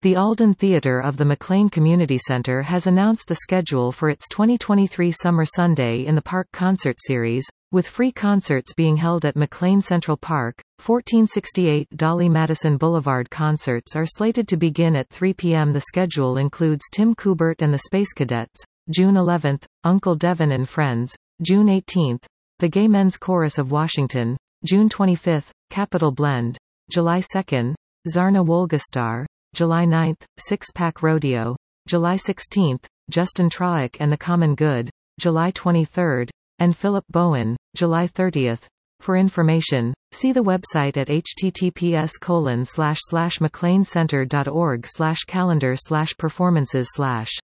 The Alden Theatre of the McLean Community Center has announced the schedule for its 2023 Summer Sunday in the Park concert series, with free concerts being held at McLean Central Park. 1468 Dolly Madison Boulevard concerts are slated to begin at 3 p.m. The schedule includes Tim Kubert and the Space Cadets, June 11th, Uncle Devin and Friends, June 18th, the Gay Men's Chorus of Washington, June 25th, Capital Blend, July 2nd, Zarna Wolgastar, July 9th, Six Pack Rodeo, July 16th, Justin Trawick and the Common Good, July 23rd, and Philip Bowen, July 30th. For information, see the website at https://mcleancenter.org/calendar/performances/.